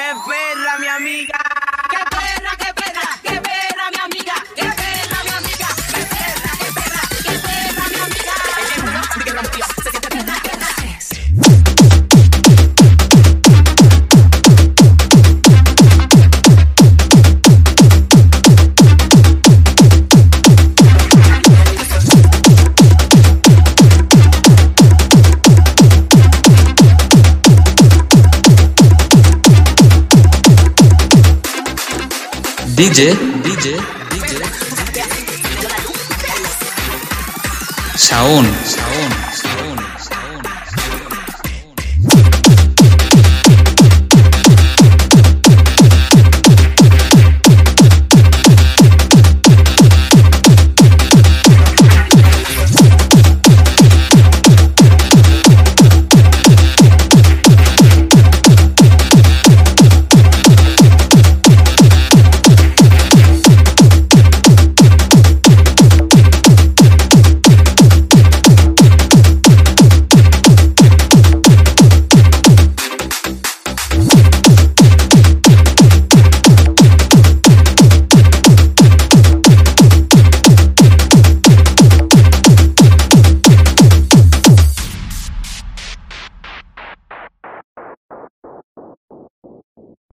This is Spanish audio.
perra, mi amiga. Qué perra, qué perra, qué perra, mi amiga. Qué perra, mi amiga. Qué perra, qué perra, qué perra, mi amiga. El tiempo que rompió, se siente perra, perra. DJ Shaun